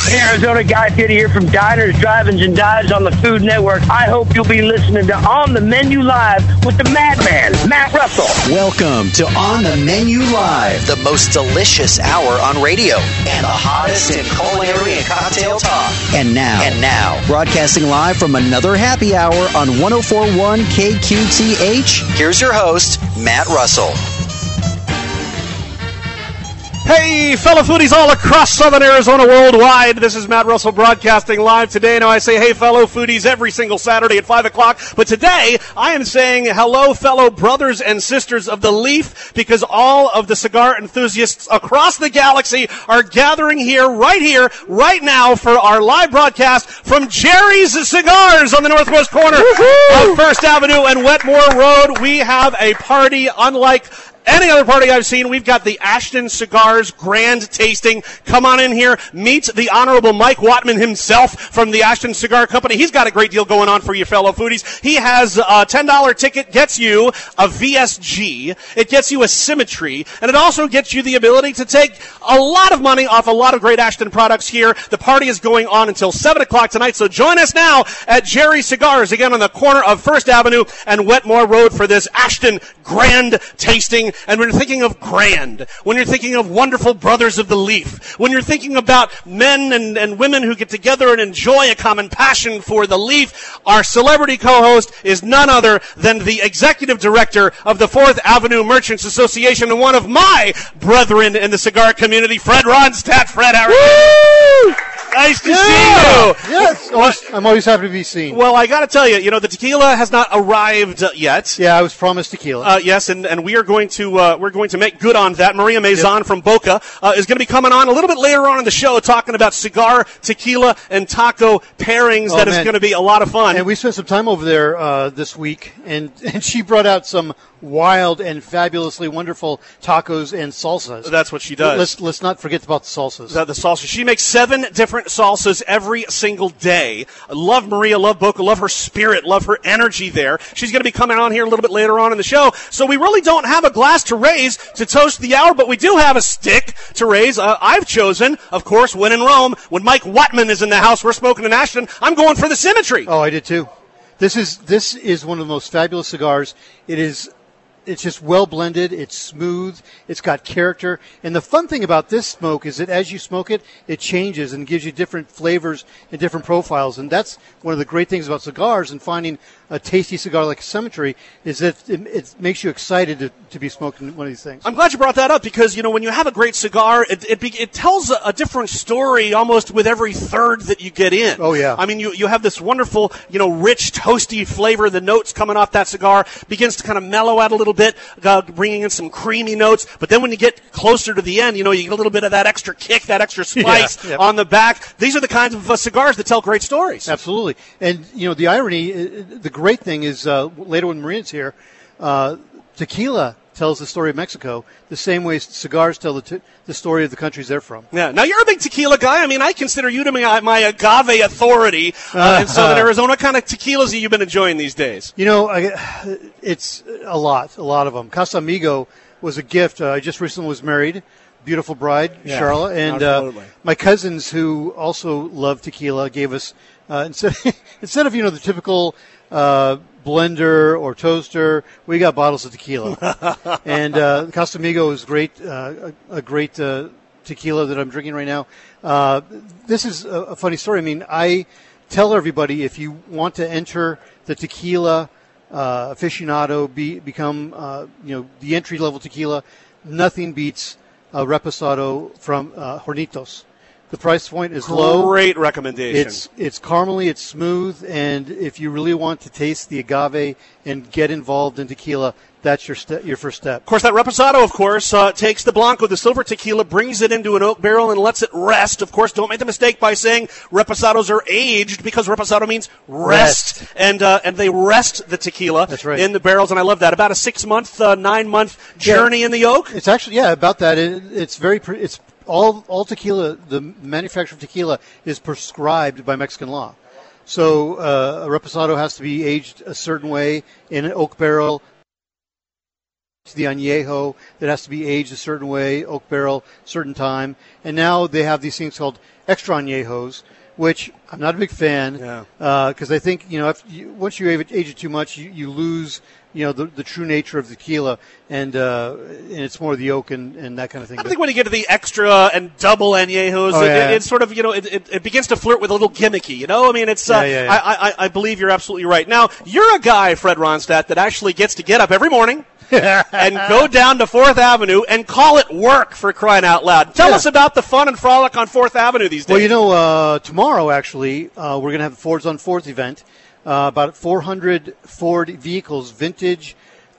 Hey, Arizona, Guy Fieri here from Diners, Drive-Ins, and Dives on the Food Network. I hope you'll be listening to On the Menu Live with the madman, Matt Russell. Welcome to On the Menu Live, the most delicious hour on radio and the hottest in culinary and cocktail talk. And now, broadcasting live from another happy hour on 104.1 KQTH, here's your host, Matt Russell. Hey, fellow foodies all across southern Arizona worldwide. This is Matt Russell broadcasting live today. Now, I say, hey, fellow foodies every single Saturday at 5 o'clock. But today, I am saying hello, fellow brothers and sisters of the Leaf, because all of the cigar enthusiasts across the galaxy are gathering here, right now, for our live broadcast from Jerry's Cigars on the northwest corner of First Avenue and Wetmore Road. We have a party unlike any other party I've seen. We've got the Ashton Cigars Grand Tasting. Come on in here. Meet the Honorable Mike Wattman himself from the Ashton Cigar Company. He's got a great deal going on for you fellow foodies. He has a $10 ticket, gets you a VSG. It gets you a Symmetry. And it also gets you the ability to take a lot of money off a lot of great Ashton products here. The party is going on until 7 o'clock tonight. So join us now at Jerry Cigars, again on the corner of First Avenue and Wetmore Road for this Ashton Grand Tasting. And when you're thinking of grand, when you're thinking of wonderful brothers of the Leaf, when you're thinking about men and women who get together and enjoy a common passion for the Leaf, our celebrity co-host is none other than the executive director of the 4th Avenue Merchants Association and one of my brethren in the cigar community, Fred Ronstadt. Fred, how are you? Nice to see you. Yes, I'm always happy to be seen. Well, I got to tell you, the tequila has not arrived yet. Yeah, I was promised tequila. Yes, and we are going to make good on that. Maria Maison from Boca is going to be coming on a little bit later on in the show, talking about cigar, tequila, and taco pairings. That is going to be a lot of fun. And we spent some time over there this week, and she brought out some wild and fabulously wonderful tacos and salsas. That's what she does. Let's not forget about the salsas. The salsas. She makes 7 different salsas every single day. I love Maria, love Boca, love her spirit, love her energy there. She's going to be coming on here a little bit later on in the show. So we really don't have a glass to raise to toast the hour, but we do have a stick to raise. I've chosen, of course, when in Rome, when Mike Wattman is in the house, we're smoking in Ashton, I'm going for the Symmetry. Oh, I did too. This is one of the most fabulous cigars. It's just well blended. It's smooth. It's got character. And the fun thing about this smoke is that as you smoke it, it changes and gives you different flavors and different profiles. And that's one of the great things about cigars and finding a tasty cigar like a Symmetry is that it makes you excited to be smoking one of these things. I'm glad you brought that up because, when you have a great cigar, it tells a different story almost with every third that you get in. Oh, yeah. I mean, you have this wonderful, rich, toasty flavor. The notes coming off that cigar begins to kind of mellow out a little bit, bringing in some creamy notes. But then when you get closer to the end, you get a little bit of that extra kick, that extra spice on the back. These are the kinds of cigars that tell great stories. Absolutely. And, the irony, the great thing is later when Marina's here, tequila tells the story of Mexico the same way cigars tell the story of the countries they're from. Yeah. Now, you're a big tequila guy. I mean, I consider you to be my agave authority in Southern Arizona. What kind of tequilas have you been enjoying these days? It's a lot of them. Casamigo was a gift. I just recently was married. Beautiful bride, Charlotte. And my cousins, who also love tequila, gave us, instead of the typical blender or toaster, we got bottles of tequila. And Casamigo is great, a great tequila that I'm drinking right now. This is a funny story. I mean, I tell everybody if you want to enter the tequila aficionado, become the entry level tequila, nothing beats Reposado from Hornitos. The price point is low. Great recommendation. It's caramely, it's smooth, and if you really want to taste the agave and get involved in tequila, that's your first step. Of course, that Reposado, takes the Blanco, the silver tequila, brings it into an oak barrel and lets it rest. Of course, don't make the mistake by saying Reposados are aged because Reposado means rest. And they rest the tequila in the barrels, and I love that. About a 6-month, 9-month journey in the oak. It's actually, about that. It's all tequila, the manufacture of tequila is prescribed by Mexican law. So a Reposado has to be aged a certain way in an oak barrel the añejo that has to be aged a certain way, oak barrel, certain time. And now they have these things called extra añejos, which I'm not a big fan because I think, once you age it too much, you lose, the true nature of the tequila, and it's more the oak and that kind of thing. I think when you get to the extra and double añejos, it's sort of, it begins to flirt with a little gimmicky, I mean, it's, I believe you're absolutely right. Now, you're a guy, Fred Ronstadt, that actually gets to get up every morning and go down to 4th Avenue and call it work, for crying out loud. Tell us about the fun and frolic on 4th Avenue these days. Well, tomorrow, actually, we're going to have the Fords on 4th event. About 400 Ford vehicles, vintage,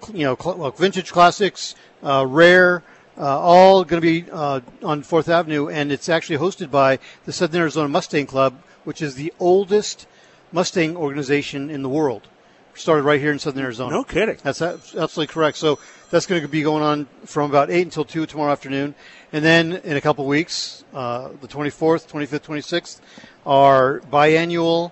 vintage classics, rare, all going to be on 4th Avenue. And it's actually hosted by the Southern Arizona Mustang Club, which is the oldest Mustang organization in the world. Started right here in Southern Arizona. No kidding. That's absolutely correct. So that's going to be going on from about 8 until 2 tomorrow afternoon. And then in a couple of weeks, the 24th, 25th, 26th, our biannual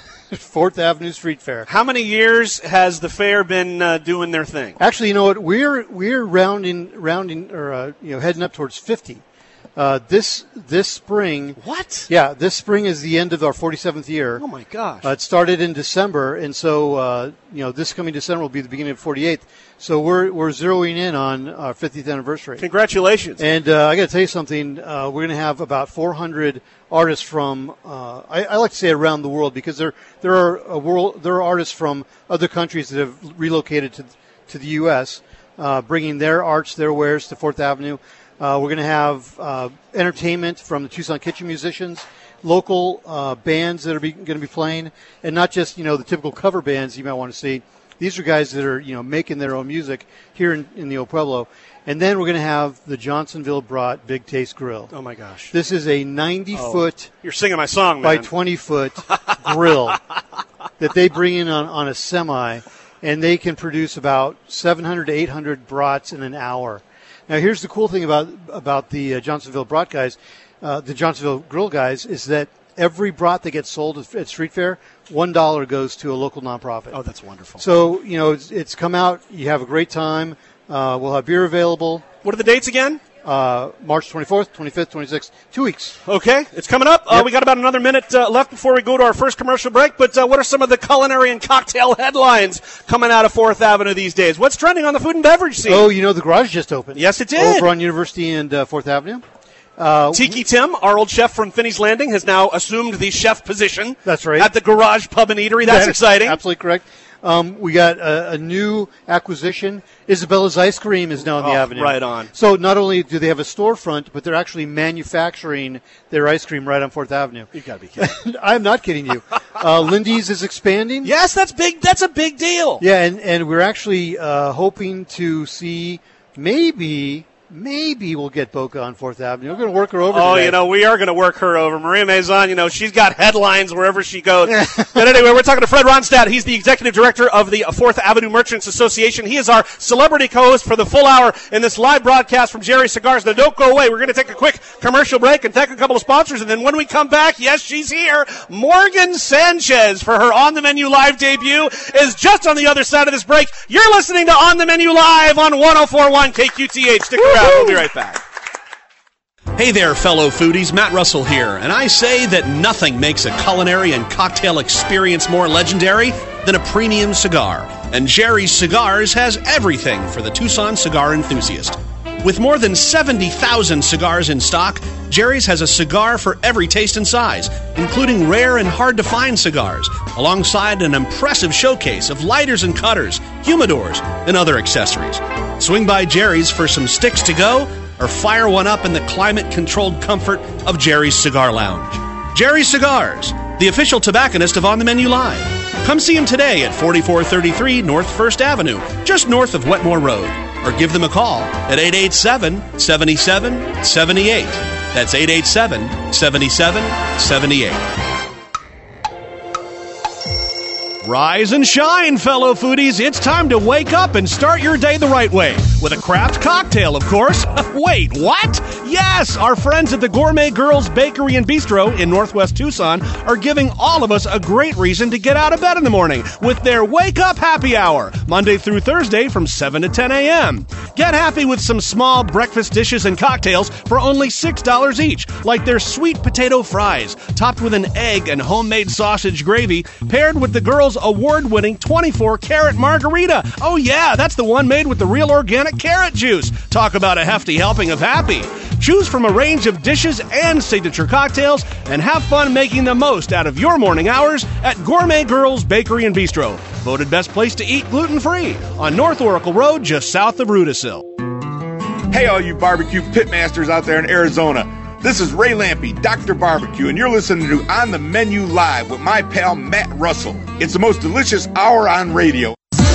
4th Avenue Street Fair. How many years has the fair been doing their thing? Actually, you know what? We're rounding or heading up towards 50. This spring. What? Yeah, this spring is the end of our 47th year. Oh my gosh! It started in December, and so this coming December will be the beginning of 48th. So we're zeroing in on our 50th anniversary. Congratulations! And I got to tell you something. We're going to have about 400 artists from I like to say around the world, because there are artists from other countries that have relocated to the U.S. Bringing their arts, their wares to 4th Avenue. We're going to have entertainment from the Tucson Kitchen musicians, local bands that are going to be playing, and not just the typical cover bands you might want to see. These are guys that are making their own music here in the Old Pueblo. And then we're going to have the Johnsonville Brat Big Taste Grill. Oh my gosh! This is a 90-foot. You're singing my song, By man. 20-foot grill that they bring in on a semi, and they can produce about 700 to 800 brats in an hour. Now, here's the cool thing about the Johnsonville Brat guys, the Johnsonville Grill guys, is that every brat that gets sold at Street Fair, $1 goes to a local nonprofit. Oh, that's wonderful. So, it's come out. You have a great time. We'll have beer available. What are the dates again? March 24th, 25th, 26th, 2 weeks. Okay, it's coming up. Yep. We got about another minute left before we go to our first commercial break, but what are some of the culinary and cocktail headlines coming out of 4th Avenue these days? What's trending on the food and beverage scene? Oh, the garage just opened. Yes, it did. Over on University and 4th Avenue. Tiki Tim, our old chef from Finney's Landing, has now assumed the chef position. That's right. At the Garage Pub and Eatery. That's exciting. Absolutely correct. We got a new acquisition. Isabella's Ice Cream is now on the avenue. Right on. So not only do they have a storefront, but they're actually manufacturing their ice cream right on 4th Avenue. You've got to be kidding. I'm not kidding you. Lindy's is expanding. Yes, that's big. That's a big deal. Yeah, and we're actually hoping to see maybe we'll get Boca on 4th Avenue. We're going to work her over today. We are going to work her over. Maria Maison, she's got headlines wherever she goes. But anyway, we're talking to Fred Ronstadt. He's the executive director of the 4th Avenue Merchants Association. He is our celebrity co-host for the full hour in this live broadcast from Jerry's Cigars. Now, don't go away. We're going to take a quick commercial break and thank a couple of sponsors. And then when we come back, yes, she's here. Morgan Sanchez, for her On the Menu Live debut, is just on the other side of this break. You're listening to On the Menu Live on 104.1 KQTH. Stick around. We'll be right back. Hey there, fellow foodies. Matt Russell here, and I say that nothing makes a culinary and cocktail experience more legendary than a premium cigar. And Jerry's Cigars has everything for the Tucson cigar enthusiast. With more than 70,000 cigars in stock, Jerry's has a cigar for every taste and size, including rare and hard-to-find cigars, alongside an impressive showcase of lighters and cutters, humidors, and other accessories. Swing by Jerry's for some sticks to go, or fire one up in the climate-controlled comfort of Jerry's Cigar Lounge. Jerry's Cigars, the official tobacconist of On the Menu Live. Come see him today at 4433 North 1st Avenue, just north of Wetmore Road. Or give them a call at 887-7778. That's 887-7778. Rise and shine, fellow foodies. It's time to wake up and start your day the right way. with a craft cocktail, of course. Wait, what? Yes, our friends at the Gourmet Girls Bakery and Bistro in Northwest Tucson are giving all of us a great reason to get out of bed in the morning with their Wake Up Happy Hour, Monday through Thursday from 7 to 10 a.m. Get happy with some small breakfast dishes and cocktails for only $6 each, like their sweet potato fries, topped with an egg and homemade sausage gravy, paired with the girls' award-winning 24-karat margarita. Oh yeah, that's the one made with the real organic carrot juice. Talk about a hefty helping of happy. Choose from a range of dishes and signature cocktails and have fun making the most out of your morning hours at Gourmet Girls Bakery and Bistro. Voted best place to eat gluten-free on North Oracle Road, just south of Rudisill. Hey, all you barbecue pitmasters out there in Arizona. This is Ray Lampe, Dr. Barbecue, and you're listening to On the Menu Live with my pal Matt Russell. It's the most delicious hour on radio.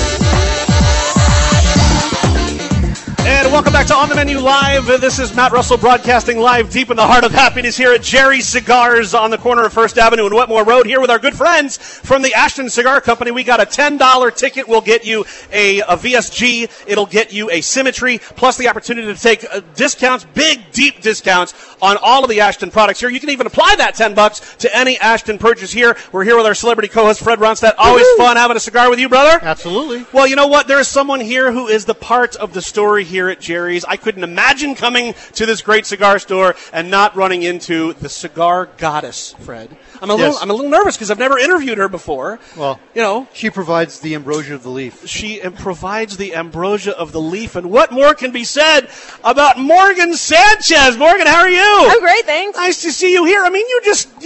And welcome back to On the Menu Live. This is Matt Russell broadcasting live deep in the heart of happiness here at Jerry's Cigars on the corner of First Avenue and Wetmore Road here with our good friends from the Ashton Cigar Company. We got a $10 ticket. We'll get you a VSG. It'll get you a Symmetry, plus the opportunity to take discounts, big, deep discounts on all of the Ashton products here. You can even apply that $10 to any Ashton purchase here. We're here with our celebrity co-host, Fred Ronstadt. Always fun having a cigar with you, brother. Absolutely. Well, you know what? There is someone here who is the part of the story here at Jerry's. I couldn't imagine coming to this great cigar store and not running into the cigar goddess, Fred. I'm a little nervous because I've never interviewed her before. Well, she provides the ambrosia of the leaf. She provides the ambrosia of the leaf. And what more can be said about Morgan Sanchez? Morgan, how are you? I'm great, thanks. Nice to see you here. I mean,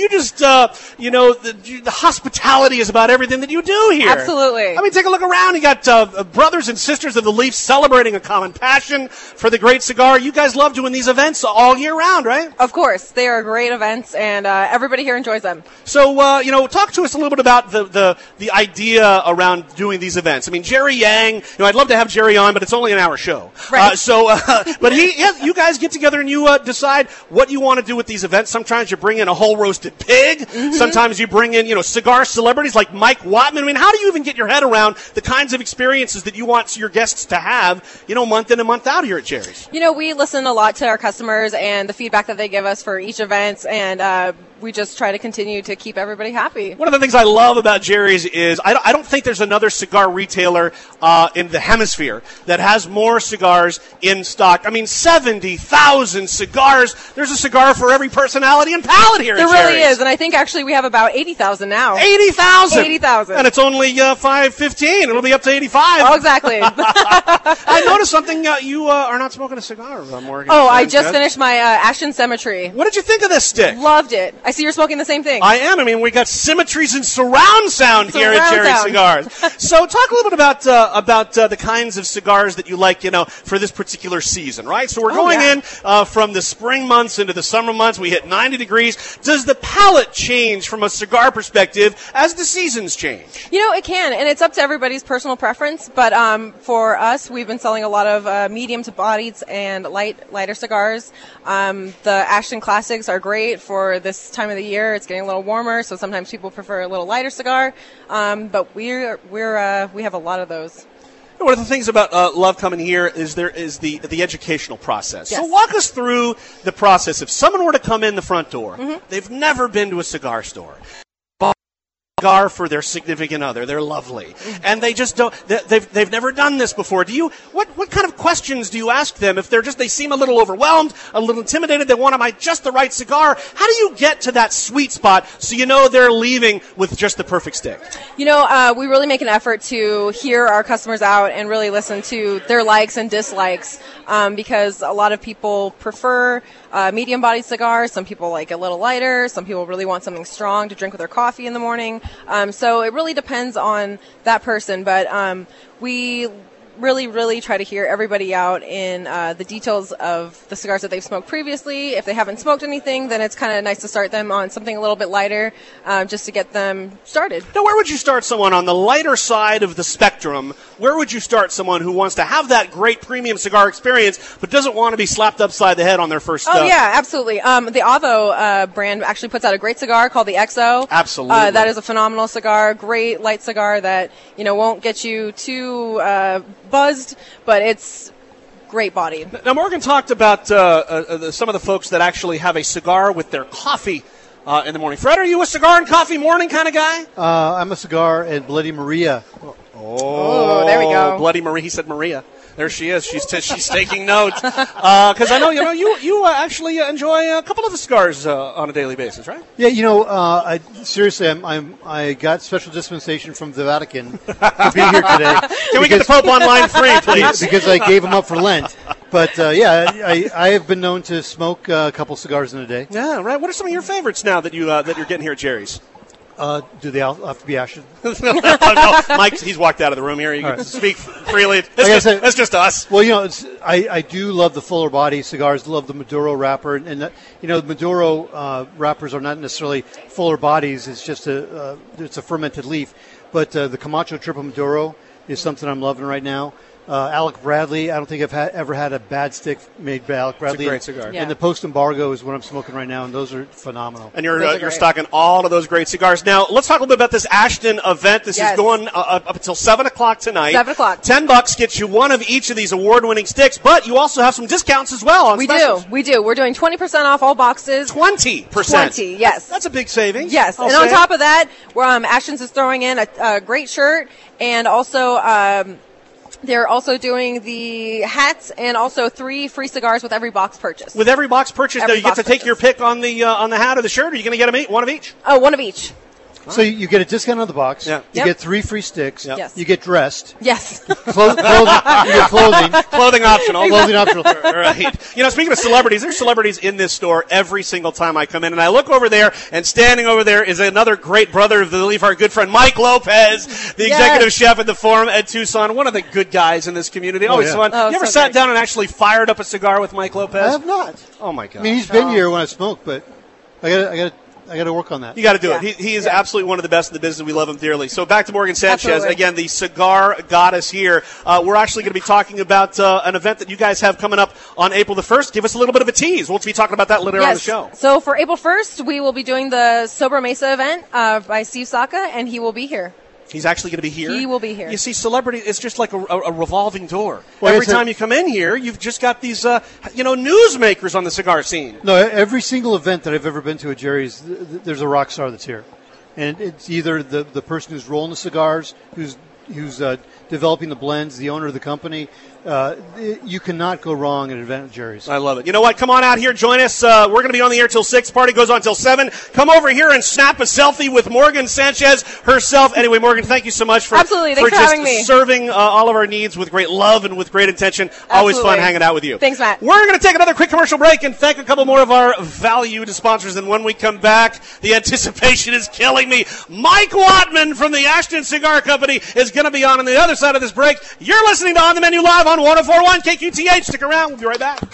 the hospitality is about everything that you do here. Absolutely. I mean, take a look around. You got brothers and sisters of the leaf celebrating a common passion for the great cigar. You guys love doing these events all year round, right? Of course. They are great events, and everybody here enjoys them. So, talk to us a little bit about the idea around doing these events. I mean, Jerry Yang, I'd love to have Jerry on, but it's only an hour show. Right. But you guys get together and you decide what you want to do with these events. Sometimes you bring in a whole roasted pig. Mm-hmm. Sometimes you bring in, cigar celebrities like Mike Wattman. I mean, how do you even get your head around the kinds of experiences that you want your guests to have, month in and month out here at Jerry's? We listen a lot to our customers and the feedback that they give us for each event, and we just try to continue to keep everybody happy. One of the things I love about Jerry's is I don't think there's another cigar retailer in the hemisphere that has more cigars in stock. I mean, 70,000 cigars. There's a cigar for every personality and palate here at Jerry's. There really is, and I think actually we have about 80,000 now. 80,000? 80,000. And it's only 5:15. It'll be up to 85. Oh, exactly. I noticed something. You are not smoking a cigar, Morgan. Oh, I just finished my Ashton Symmetry. What did you think of this stick? Loved it. I see you're smoking the same thing. I am. I mean, we got symmetries and surround sound here at Jerry's Cigars. So talk a little bit about the kinds of cigars that you like, for this particular season, right? So we're going in from the spring months into the summer months. We hit 90 degrees. Does the palate change from a cigar perspective as the seasons change? It can, and it's up to everybody's personal preference. But for us, we've been selling a lot of medium to bodied and lighter cigars. The Ashton Classics are great for this time of the year. It's getting a little warmer, so sometimes people prefer a little lighter cigar. But we have a lot of those. One of the things about Love coming here is there is the educational process. Yes. So walk us through the process. If someone were to come in the front door, they've never been to a cigar store. Cigar for their significant other. They're lovely. And they just don't, they've never done this before. What kind of questions do you ask them if they seem a little overwhelmed, a little intimidated, they want to buy just the right cigar? How do you get to that sweet spot so they're leaving with just the perfect stick? We really make an effort to hear our customers out and really listen to their likes and dislikes, because a lot of people prefer medium-bodied cigars. Some people like a little lighter. Some people really want something strong to drink with their coffee in the morning. So it really depends on that person, but we really try to hear everybody out in the details of the cigars that they've smoked previously. If they haven't smoked anything, then it's kind of nice to start them on something a little bit lighter, just to get them started. Now, where would you start someone on the lighter side of the spectrum? Where would you start someone who wants to have that great premium cigar experience but doesn't want to be slapped upside the head on their first Oh, yeah, absolutely. The Avo brand actually puts out a great cigar called the XO. Absolutely. That is a phenomenal cigar, great light cigar that, won't get you too buzzed, but it's great body. Now, Morgan talked about some of the folks that actually have a cigar with their coffee in the morning. Fred, are you a cigar and coffee morning kind of guy? I'm a cigar and Bloody Maria. Oh, there we go. Bloody Maria. He said Maria. There she is. She's taking notes because I know you actually enjoy a couple of the cigars on a daily basis, right? Yeah, I got special dispensation from the Vatican to be here today. Can we get the Pope online free, please? Because I gave him up for Lent. But I have been known to smoke a couple cigars in a day. Yeah, right. What are some of your favorites now that you're getting here at Jerry's? Do they all have to be Ashton? No, Mike, he's walked out of the room here. You can speak freely. It's just us. Well, I do love the fuller body cigars. Love the Maduro wrapper, and the Maduro wrappers are not necessarily fuller bodies. It's just it's a fermented leaf. But the Camacho Triple Maduro is something I'm loving right now. Alec Bradley, I don't think I've ever had a bad stick made by Alec Bradley. It's a great cigar. Yeah. And the Post Embargo is what I'm smoking right now, and those are phenomenal. And you're stocking all of those great cigars. Now, let's talk a little bit about this Ashton event. This is going up until 7 o'clock tonight. 7 o'clock. $10 gets you one of each of these award-winning sticks, but you also have some discounts as well on specials. We do. We're doing 20% off all boxes. 20%? 20, yes. That's a big savings. Yes, and on top of that, Ashton's is throwing in a great shirt, and also they're also doing the hats and also 3 free cigars with every box purchase. With every box purchase, you get to take your pick on the hat or the shirt, or are you going to get one of each? Oh, one of each. So you get a discount on the box. Yeah. You get 3 free sticks. Yep. Yes. You get dressed. Yes. Clothing. You get clothing. Clothing optional. Clothing optional. Right. Speaking of celebrities, there's celebrities in this store every single time I come in, and I look over there, and standing over there is another great brother of the Leaf, our good friend Mike Lopez, the executive chef at the Forum at Tucson. One of the good guys in this community. Always fun. You ever sat down and actually fired up a cigar with Mike Lopez? I have not. Oh my God. I mean, he's been here when I smoke, but I got to work on that. You got to do it. He is absolutely one of the best in the business. We love him dearly. So back to Morgan Sanchez. Absolutely. Again, the cigar goddess here. We're actually going to be talking about an event that you guys have coming up on April the 1st. Give us a little bit of a tease. We'll be talking about that later on the show. So for April 1st, we will be doing the Sober Mesa event by Steve Saka, and he will be here. He's actually going to be here? He will be here. You see, celebrity, it's just like a revolving door. Well, every time you come in here, you've just got these, newsmakers on the cigar scene. No, every single event that I've ever been to at Jerry's, there's a rock star that's here. And it's either the person who's rolling the cigars, who's developing the blends, the owner of the company. You cannot go wrong at an event at Jerry's. I love it. You know what? Come on out here. Join us. We're going to be on the air till 6. Party goes on till 7. Come over here and snap a selfie with Morgan Sanchez herself. Anyway, Morgan, thank you so much for having me. Serving all of our needs with great love and with great intention. Absolutely. Always fun hanging out with you. Thanks, Matt. We're going to take another quick commercial break and thank a couple more of our valued sponsors. And when we come back, the anticipation is killing me. Mike Wattman from the Ashton Cigar Company is going to be on the other side of this break. You're listening to On the Menu Live on 104.1 KQTH. Stick around. We'll be right back.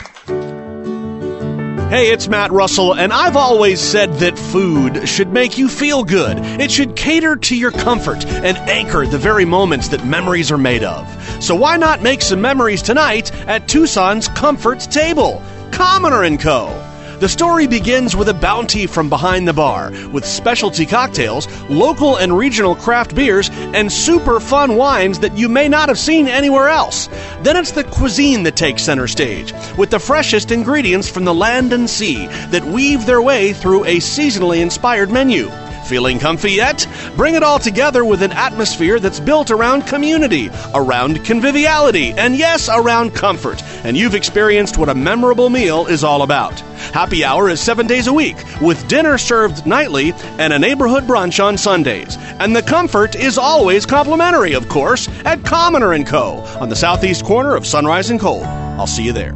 Hey, it's Matt Russell, and I've always said that food should make you feel good. It should cater to your comfort and anchor the very moments that memories are made of. So why not make some memories tonight at Tucson's Comfort Table? Commoner & Co. The story begins with a bounty from behind the bar, with specialty cocktails, local and regional craft beers, and super fun wines that you may not have seen anywhere else. Then it's the cuisine that takes center stage, with the freshest ingredients from the land and sea that weave their way through a seasonally inspired menu. Feeling comfy yet? Bring it all together with an atmosphere that's built around community, around conviviality, and yes, around comfort. And you've experienced what a memorable meal is all about. Happy hour is 7 days a week, with dinner served nightly and a neighborhood brunch on Sundays. And the comfort is always complimentary, of course, at Commoner & Co. on the southeast corner of Sunrise and Cole. I'll see you there.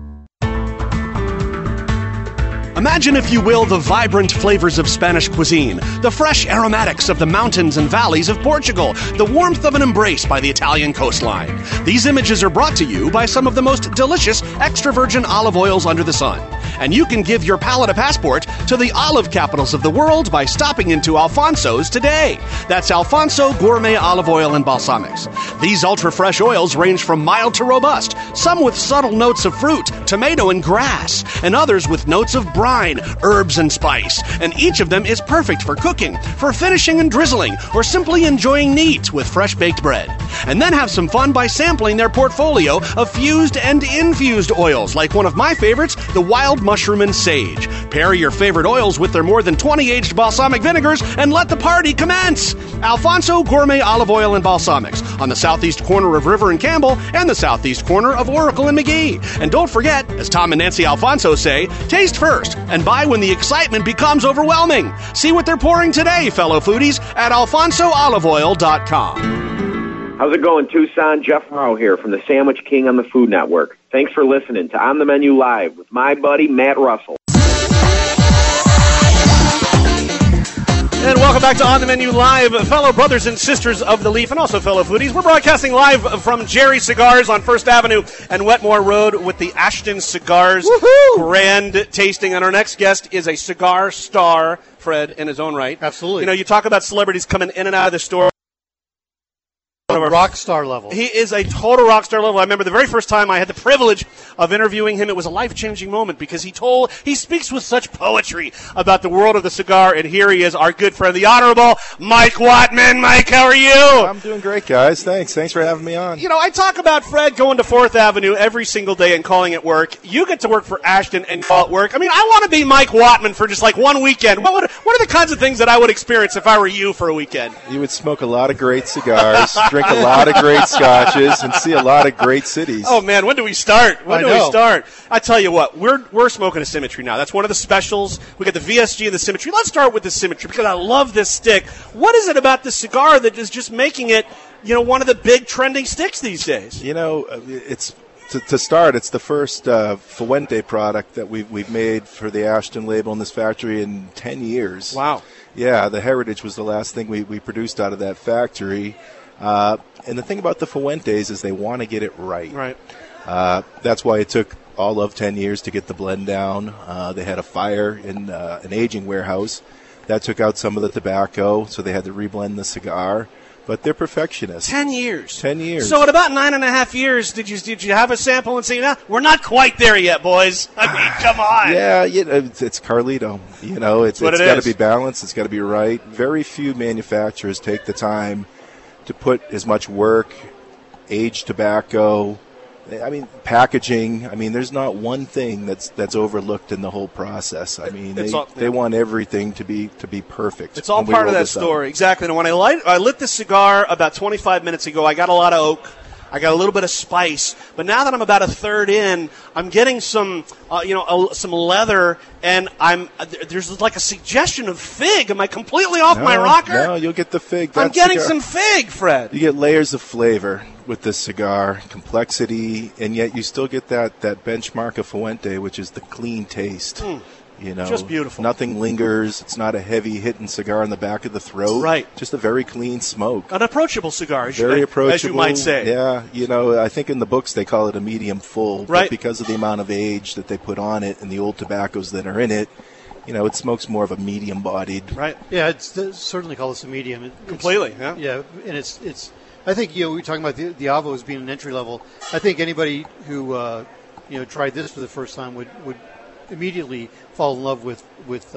Imagine, if you will, the vibrant flavors of Spanish cuisine, the fresh aromatics of the mountains and valleys of Portugal, the warmth of an embrace by the Italian coastline. These images are brought to you by some of the most delicious extra virgin olive oils under the sun. And you can give your palate a passport to the olive capitals of the world by stopping into Alfonso's today. That's Alfonso Gourmet Olive Oil and Balsamics. These ultra-fresh oils range from mild to robust, some with subtle notes of fruit, tomato, and grass, and others with notes of brine, herbs, and spice. And each of them is perfect for cooking, for finishing and drizzling, or simply enjoying neat with fresh baked bread. And then have some fun by sampling their portfolio of fused and infused oils, like one of my favorites, the wild mushroom and sage. Pair your favorite oils with their more than 20 aged balsamic vinegars and let the party commence. Alfonso Gourmet Olive Oil and Balsamics on the southeast corner of River and Campbell and the southeast corner of Oracle and McGee. And don't forget, as Tom and Nancy Alfonso say, taste first and buy when the excitement becomes overwhelming. See what they're pouring today, fellow foodies, at alfonsooliveoil.com. How's it going, Tucson? Jeff Morrow here from the Sandwich King on the Food Network. Thanks for listening to On the Menu Live with my buddy Matt Russell. And welcome back to On the Menu Live, fellow brothers and sisters of the Leaf, and also fellow foodies. We're broadcasting live from Jerry Cigars on First Avenue and Wetmore Road with the Ashton Cigars grand tasting. And our next guest is a cigar star, Fred, in his own right. Absolutely. You know, you talk about celebrities coming in and out of the store. Rock star level. He is a total rock star level. I remember the very first time I had the privilege of interviewing him, it was a life-changing moment because he speaks with such poetry about the world of the cigar, and here he is, our good friend, the Honorable Mike Wattman. Mike, how are you? I'm doing great, guys. Thanks for having me on. You know, I talk about Fred going to 4th Avenue every single day and calling it work. You get to work for Ashton and call it work. I mean, I want to be Mike Wattman for just like one weekend. What are the kinds of things that I would experience if I were you for a weekend? You would smoke a lot of great cigars, drink a lot of great scotches, and see a lot of great cities. Oh man, when do we start? When do we start? I tell you what, we're smoking a Symmetry now. That's one of the specials. We got the VSG and the Symmetry. Let's start with the Symmetry because I love this stick. What is it about this cigar that is just making it, you know, one of the big trending sticks these days? You know, it's to start. It's the first Fuente product that we've made for the Ashton label in this factory in 10 years. Wow. Yeah, the Heritage was the last thing we produced out of that factory. And the thing about the Fuentes is they want to get it right. Right. That's why it took all of 10 years to get the blend down. They had a fire in an aging warehouse. That took out some of the tobacco, so they had to reblend the cigar. But they're perfectionists. 10 years. 10 years. So at about 9.5 years, did you have a sample and say, no, we're not quite there yet, boys? I mean, come on. Yeah, it's Carlito. You know, it's got to be balanced. It's got to be right. Very few manufacturers take the time to put as much work, aged tobacco, I mean, packaging. I mean, there's not one thing that's overlooked in the whole process. I mean, they want everything to be perfect. It's all part of that story. Exactly. And when I lit this cigar about 25 minutes ago, I got a lot of oak. I got a little bit of spice, but now that I'm about a third in, I'm getting some, some leather, and there's like a suggestion of fig. Am I completely off my rocker? No, you'll get the fig. I'm getting some fig, Fred. You get layers of flavor with this cigar, complexity, and yet you still get that benchmark of Fuente, which is the clean taste. You know, just beautiful. Nothing lingers. It's not a heavy hitting cigar in the back of the throat. Right. Just a very clean smoke. An approachable cigar, very approachable, as you might say. Yeah. You know, I think in the books they call it a medium full. Right. But because of the amount of age that they put on it and the old tobaccos that are in it, you know, it smokes more of a medium bodied. Right. Yeah, it's certainly call this a medium. Completely. Yeah. Yeah, and it's. I think we're talking about the Avo as being an entry level. I think anybody who tried this for the first time would immediately fall in love with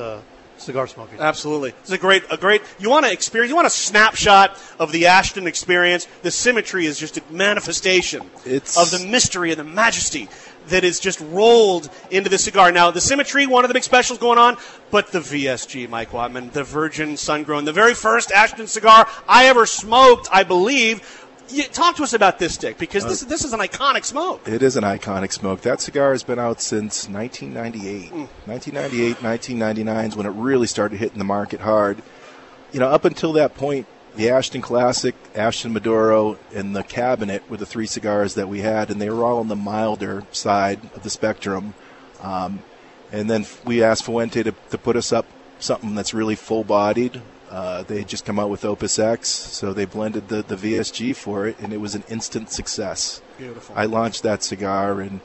cigar smoking. Absolutely. It's a great you want to experience, you want a snapshot of the Ashton experience. The Symmetry is just a manifestation of the mystery and the majesty that is just rolled into the cigar. Now, the Symmetry, one of the big specials going on, but the VSG, Mike Wattman, the Virgin Sun-Grown, the very first Ashton cigar I ever smoked, I believe. Talk to us about this stick, because this is an iconic smoke. It is an iconic smoke. That cigar has been out since 1998. 1998, 1999 is when it really started hitting the market hard. You know, up until that point, the Ashton Classic, Ashton Maduro, and the Cabinet were the three cigars that we had, and they were all on the milder side of the spectrum. And then we asked Fuente to put us up something that's really full-bodied. They had just come out with Opus X, so they blended the VSG for it, and it was an instant success. Beautiful. I launched that cigar, and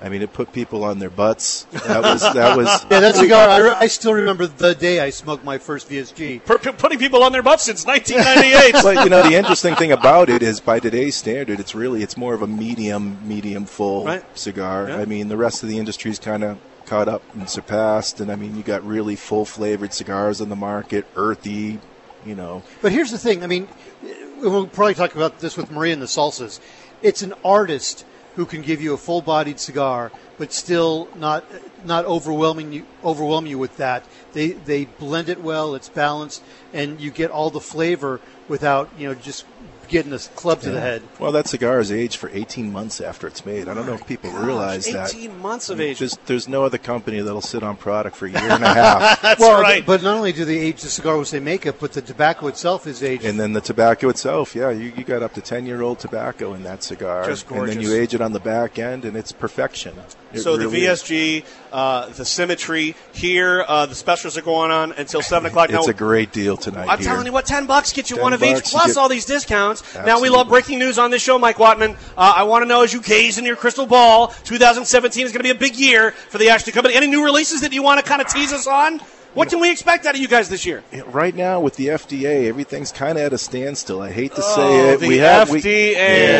I mean, it put people on their butts. That was. Yeah, that cigar. I still remember the day I smoked my first VSG. Putting people on their butts since 1998. But the interesting thing about it is, by today's standard, it's more of a medium full cigar. Yeah. I mean, the rest of the industry's kind of caught up and surpassed, and I mean, you got really full flavored cigars on the market, earthy, But here's the thing. I mean, we'll probably talk about this with Maria and the salsas. It's an artist who can give you a full-bodied cigar, but still not overwhelm you with that. They blend it well. It's balanced, and you get all the flavor without just getting a club to the head. Well, that cigar is aged for 18 months after it's made. I don't know if people realize 18 that. 18 months of age. There's no other company that'll sit on product for a year and a half. That's right. But not only do they age the cigar which they make it, but the tobacco itself is aged. And then the tobacco itself, you got up to 10-year-old tobacco in that cigar. Just gorgeous. And then you age it on the back end, and it's perfection. So really the VSG, the Symmetry here, the specials are going on until 7 o'clock. It's a great deal tonight. I'm telling you what, $10 gets you one of $10 each, plus all these discounts. Absolutely. Now, we love breaking news on this show, Mike Wattman. I want to know, as you gaze in your crystal ball, 2017 is going to be a big year for the Ashton Company. Any new releases that you want to kind of tease us on? What can we expect out of you guys this year? Right now, with the FDA, everything's kind of at a standstill. I hate to say it. The FDA.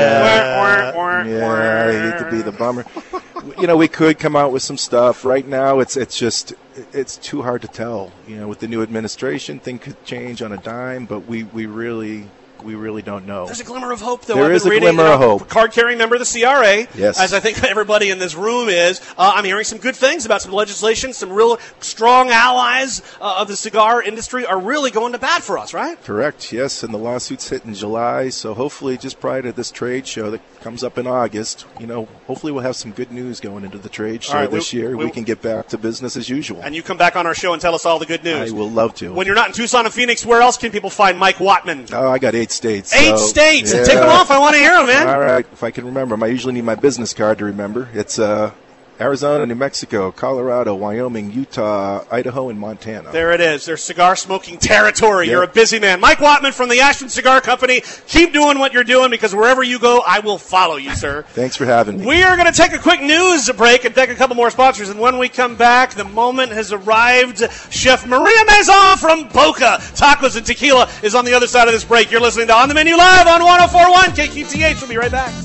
I hate to be the bummer. We could come out with some stuff. Right now, it's too hard to tell. With the new administration, things could change on a dime, but we really don't know. There's a glimmer of hope, though. There is a glimmer of hope. Card-carrying member of the CRA, yes, as I think everybody in this room is. I'm hearing some good things about some legislation. Some real strong allies of the cigar industry are really going to bat for us, right? Correct, yes, and the lawsuits hit in July, so hopefully just prior to this trade show that comes up in August, hopefully we'll have some good news going into the trade show this year. We can get back to business as usual. And you come back on our show and tell us all the good news. I will love to. When you're not in Tucson and Phoenix, where else can people find Mike Wattman? Oh, I got 8 states. 8 states? Yeah. Take them off. I want to hear them, man. All right. If I can remember them. I usually need my business card to remember. It's Arizona, New Mexico, Colorado, Wyoming, Utah, Idaho, and Montana. There it is. There's cigar-smoking territory. Yep. You're a busy man. Mike Wattman from the Ashton Cigar Company. Keep doing what you're doing, because wherever you go, I will follow you, sir. Thanks for having me. We are going to take a quick news break and take a couple more sponsors, and when we come back, the moment has arrived. Chef Maria Maison from Boca Tacos and Tequila is on the other side of this break. You're listening to On the Menu Live on 104.1 KQTH. We'll be right back.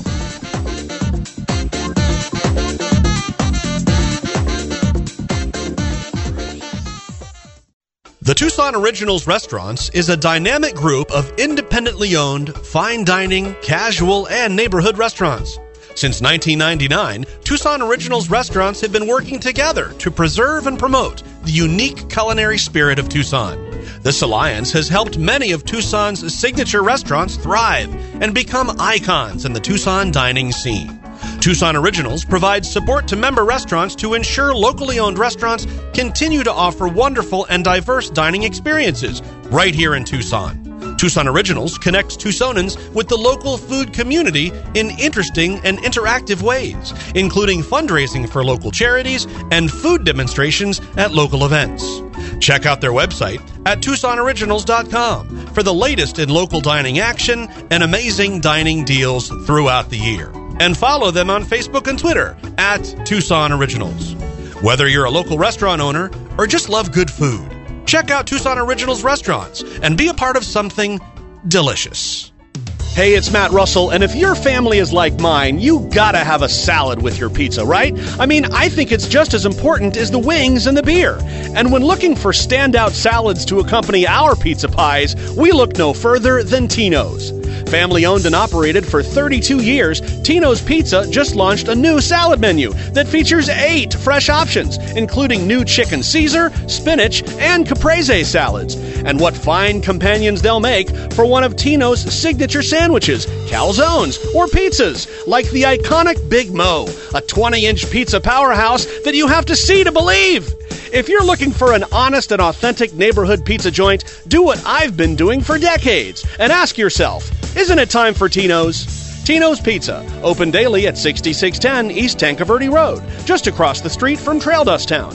The Tucson Originals Restaurants is a dynamic group of independently owned, fine dining, casual, and neighborhood restaurants. Since 1999, Tucson Originals Restaurants have been working together to preserve and promote the unique culinary spirit of Tucson. This alliance has helped many of Tucson's signature restaurants thrive and become icons in the Tucson dining scene. Tucson Originals provides support to member restaurants to ensure locally owned restaurants continue to offer wonderful and diverse dining experiences right here in Tucson. Tucson Originals connects Tucsonans with the local food community in interesting and interactive ways, including fundraising for local charities and food demonstrations at local events. Check out their website at TucsonOriginals.com for the latest in local dining action and amazing dining deals throughout the year. And follow them on Facebook and Twitter at Tucson Originals. Whether you're a local restaurant owner or just love good food, check out Tucson Originals Restaurants and be a part of something delicious. Hey, it's Matt Russell, and if your family is like mine, you gotta have a salad with your pizza, right? I mean, I think it's just as important as the wings and the beer. And when looking for standout salads to accompany our pizza pies, we look no further than Tino's. Family owned and operated for 32 years, Tino's Pizza just launched a new salad menu that features 8 fresh options, including new chicken Caesar, spinach, and caprese salads. And what fine companions they'll make for one of Tino's signature sandwiches, calzones, or pizzas, like the iconic Big Mo, a 20-inch pizza powerhouse that you have to see to believe. If you're looking for an honest and authentic neighborhood pizza joint, do what I've been doing for decades and ask yourself, isn't it time for Tino's? Tino's Pizza, open daily at 6610 East Tancaverde Road, just across the street from Trail Dust Town.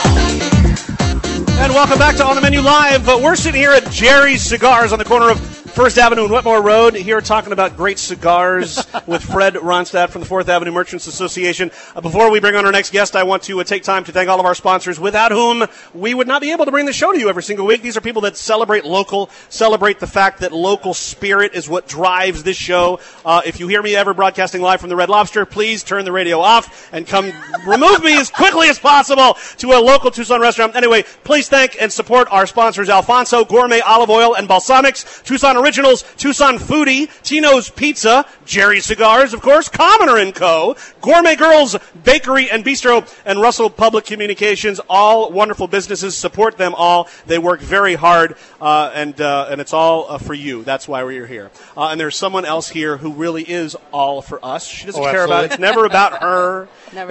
And welcome back to On the Menu Live. We're sitting here at Jerry's Cigars on the corner of First Avenue and Wetmore Road, here talking about great cigars with Fred Ronstadt from the 4th Avenue Merchants Association. Before we bring on our next guest, I want to take time to thank all of our sponsors, without whom we would not be able to bring the show to you every single week. These are people that celebrate local, celebrate the fact that local spirit is what drives this show. If you hear me ever broadcasting live from the Red Lobster, please turn the radio off and come remove me as quickly as possible to a local Tucson restaurant. Anyway, please thank and support our sponsors, Alfonso Gourmet Olive Oil and Balsamics, Tucson Originals, Tucson Foodie, Tino's Pizza, Jerry Cigars, of course, Commoner & Co., Gourmet Girls Bakery and Bistro, and Russell Public Communications, all wonderful businesses. Support them all. They work very hard, and it's all for you. That's why we're here. And there's someone else here who really is all for us. She doesn't care about it. It's never about her.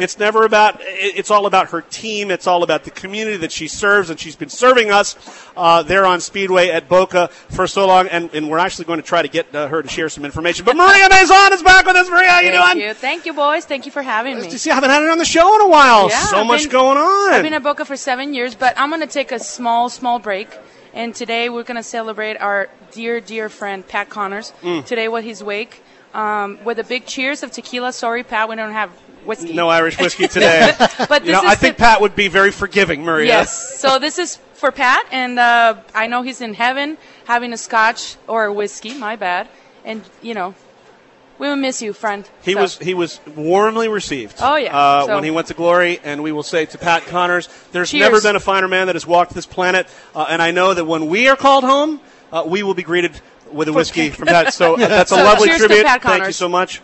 It's all about her team. It's all about the community that she serves, and she's been serving us there on Speedway at Boca for so long, and we're actually going to try to get her to share some information. But Maria Maison is back with us. Maria, how you doing? Thank you, boys. Thank you for having me. I haven't had it on the show in a while. Yeah, so much going on. I've been at Boca for 7 years, but I'm going to take a small break. And today we're going to celebrate our dear friend, Pat Connors. Today with his wake. With a big cheers of tequila. Sorry, Pat, we don't have whiskey. No Irish whiskey today. But I think Pat would be very forgiving, Maria. Yes. So this is for Pat, and I know he's in heaven having a scotch or a whiskey. My bad. And, we will miss you, friend. He was warmly received. Oh, yeah. When he went to glory, and we will say to Pat Connors, there's cheers. Never been a finer man that has walked this planet, and I know that when we are called home, we will be greeted with a whiskey from Pat. So that's a lovely tribute. Thank you so much.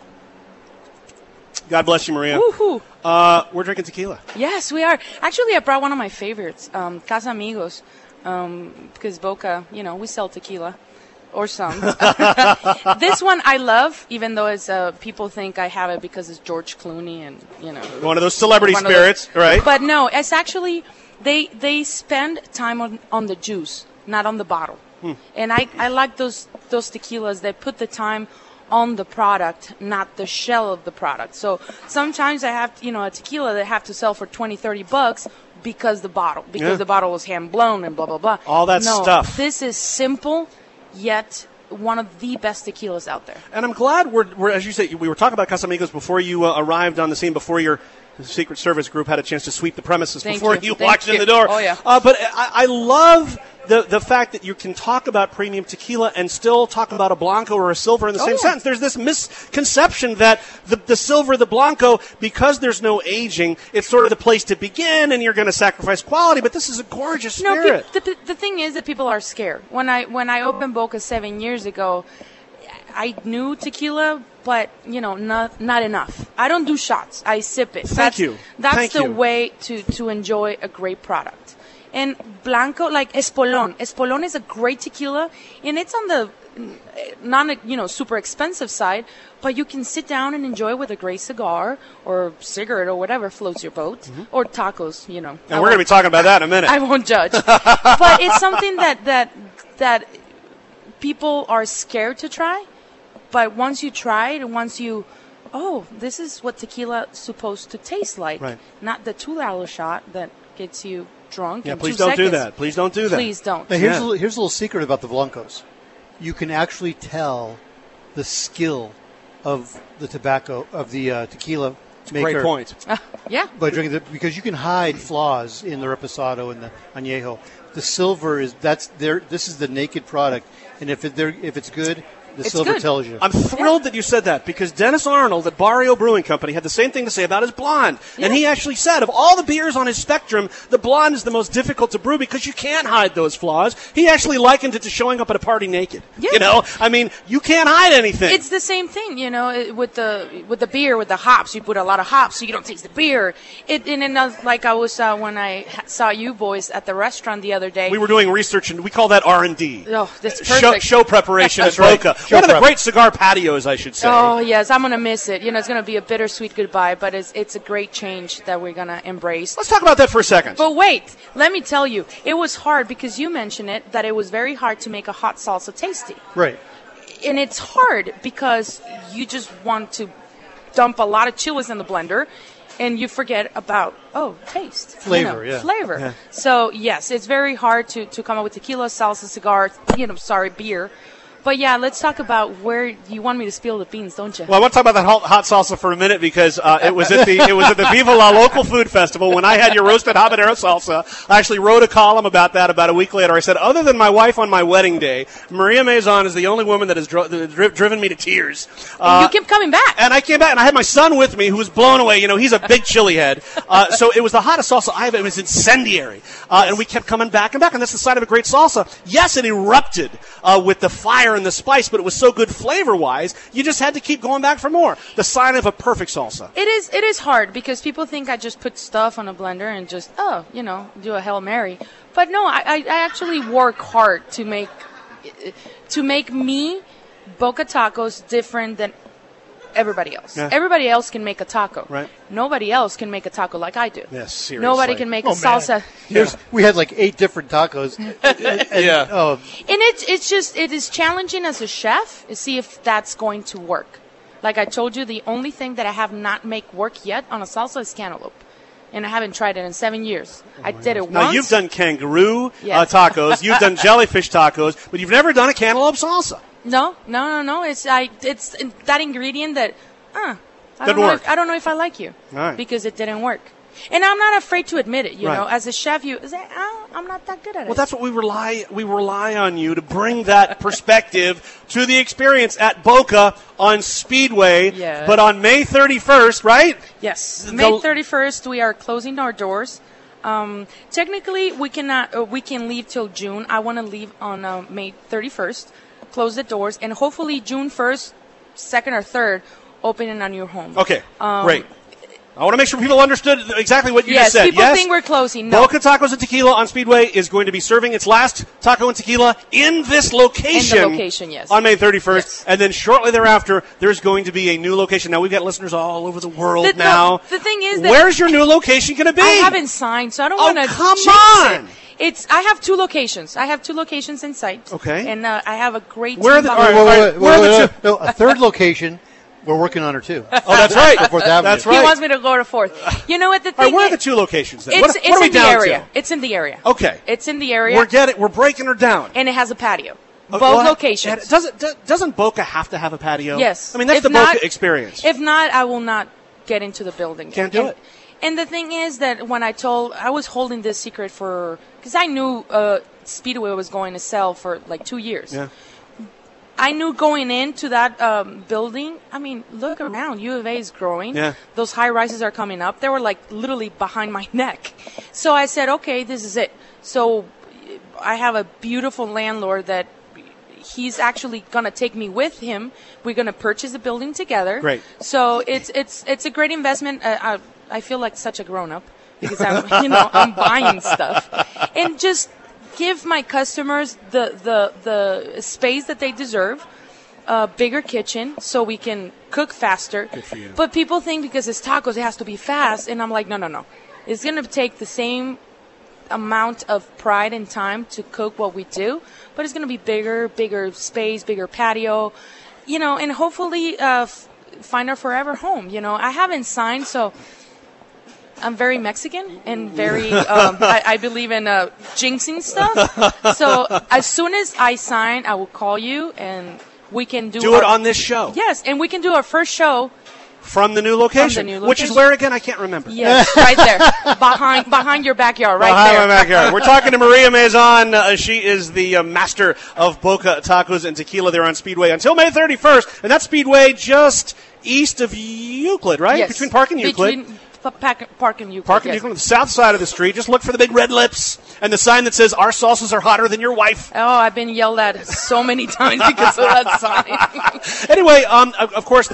God bless you, Maria. Woohoo. We're drinking tequila. Yes, we are. Actually, I brought one of my favorites, Casamigos, because Boca, we sell tequila. Or some. This one I love, even though it's people think I have it because it's George Clooney and one of those celebrity spirits, right? But no, it's actually they spend time on the juice, not on the bottle. And I like those tequilas that put the time on the product, not the shell of the product. So sometimes I have a tequila that I have to sell for $20-$30 because the bottle was hand blown and blah blah blah. All that stuff. This is simple. Yet one of the best tequilas out there. And I'm glad we're as you say, we were talking about Casamigos before you arrived on the scene, before your Secret Service group had a chance to sweep the premises before you walked in the door. Oh, yeah. But I love the fact that you can talk about premium tequila and still talk about a Blanco or a Silver in the same sentence. There's this misconception that the Silver, the Blanco, because there's no aging, it's sort of the place to begin and you're going to sacrifice quality, but this is a gorgeous spirit. The thing is that people are scared. When I opened Boca 7 years ago, I knew tequila, but not enough. I don't do shots. I sip it. Thank you. That's the way to enjoy a great product. And Blanco, like Espolón. Espolón is a great tequila, and it's on the not super expensive side, but you can sit down and enjoy with a great cigar or cigarette or whatever floats your boat, or tacos. And we're going to be talking about that in a minute. I won't judge, but it's something that people are scared to try. But once you try it, and once you, this is what tequila is supposed to taste like. Right. Not the $2 shot that gets you drunk in 2 seconds. Please don't do that. Please don't do that. Please don't. Now, here's a little secret about the Blancos. You can actually tell the skill of the tobacco, of the tequila maker. Great point. Yeah. By drinking because you can hide flaws in the Reposado and the Añejo. The Silver this is the naked product, and if it's good, the Silver tells you. I'm thrilled that you said that, because Dennis Arnold at Barrio Brewing Company had the same thing to say about his blonde. Yeah. And he actually said, of all the beers on his spectrum, the blonde is the most difficult to brew because you can't hide those flaws. He actually likened it to showing up at a party naked. Yeah. You can't hide anything. It's the same thing, with the beer, with the hops. You put a lot of hops so you don't taste the beer. Like I was when I saw you boys at the restaurant the other day. We were doing research, and we call that R&D. Oh, that's perfect. Show preparation at Boca. One of the great cigar patios, I should say. Oh, yes. I'm going to miss it. It's going to be a bittersweet goodbye, but it's a great change that we're going to embrace. Let's talk about that for a second. But wait. Let me tell you. It was hard because you mentioned it, that it was very hard to make a hot salsa tasty. Right. And it's hard because you just want to dump a lot of chilies in the blender, and you forget about, taste. Flavor, Flavor. Yeah. So, yes, it's very hard to come up with tequila, salsa, cigar, beer. But yeah, let's talk about where you want me to spill the beans, don't you? Well, I want to talk about that hot salsa for a minute because it was at the Viva La Local Food Festival when I had your roasted habanero salsa. I actually wrote a column about that about a week later. I said, other than my wife on my wedding day, Maria Maison is the only woman that has driven me to tears. And you kept coming back. And I came back, and I had my son with me who was blown away. You know, he's a big chili head. So it was the hottest salsa I ever. It was incendiary. And we kept coming back and back, and that's the sign of a great salsa. Yes, it erupted with the fire and the spice, but it was so good flavor-wise, you just had to keep going back for more. The sign of a perfect salsa. It is hard because people think I just put stuff on a blender and just, do a Hail Mary. But no, I actually work hard to make me Boca Tacos different than everybody else. Yeah. Everybody else can make a taco. Right. Nobody else can make a taco like I do. Yes, seriously. Nobody can make a salsa. We had like 8 different tacos. And it is challenging as a chef to see if that's going to work. Like I told you, the only thing that I have not make work yet on a salsa is cantaloupe. And I haven't tried it in 7 years. I did it once. Now, you've done kangaroo tacos. You've done jellyfish tacos. But you've never done a cantaloupe salsa. No. It's that ingredient that, I don't know if I like you. Right. Because it didn't work. And I'm not afraid to admit it, you know. As a chef, you say, I'm not that good at it. Well, that's what we rely on you to bring that perspective to the experience at Boca on Speedway. Yeah. But on May 31st, right? Yes. May 31st, we are closing our doors. Technically, we can leave till June. I want to leave on May 31st, close the doors, and hopefully June 1st, 2nd or 3rd, opening a new home. Okay, great. I want to make sure people understood exactly what you just said. People think we're closing. No. Boca Tacos and Tequila on Speedway is going to be serving its last taco and tequila in this location. In the location, yes. On May 31st. Yes. And then shortly thereafter, there's going to be a new location. Now, we've got listeners all over the world now. The thing is that... Where's your new location going to be? I haven't signed, so I don't want to come on! I have 2 locations. I have 2 locations in sight. Okay. And I have a great Where team. Where are the 2? No, a 3rd location. We're working on her, too. Oh, that's right. That's right. He wants me to go to 4th. You know what the thing is? Where are the 2 locations then? It's what are we in the down area. to? It's in the area. Okay. It's in the area. We're breaking her down. And it has a patio. Both locations. Doesn't Boca have to have a patio? Yes. I mean, that's the Boca experience. If not, I will not get into the building. Can't do it. And the thing is that when I was holding this secret because I knew Speedway was going to sell for like 2 years. Yeah. I knew going into that building, I mean, look around. U of A is growing. Yeah. Those high rises are coming up. They were like literally behind my neck. So I said, okay, this is it. So I have a beautiful landlord that he's actually going to take me with him. We're going to purchase the building together. Great. So it's a great investment. I feel like such a grown-up because I'm buying stuff. And just give my customers the space that they deserve, a bigger kitchen so we can cook faster. Good for you. But people think because it's tacos, it has to be fast. And I'm like, no. It's going to take the same amount of pride and time to cook what we do, but it's going to be bigger space, bigger patio, and hopefully find our forever home. I haven't signed, so I'm very Mexican and very, I believe in jinxing stuff. So as soon as I sign, I will call you and we can do it on this show. Yes, and we can do our first show. From the new location. Which is where, again, I can't remember. Yes, right there. Behind your backyard, right behind there. My backyard. We're talking to Maria Maison. She is the master of Boca Tacos and Tequila there on Speedway until May 31st. And that's Speedway just east of Euclid, right? Yes. Between Park and Euclid. Park and Euclid. Park and Euclid, on the south side of the street. Just look for the big red lips and the sign that says, "Our salsas are hotter than your wife." Oh, I've been yelled at so many times because of that sign. Anyway, of course,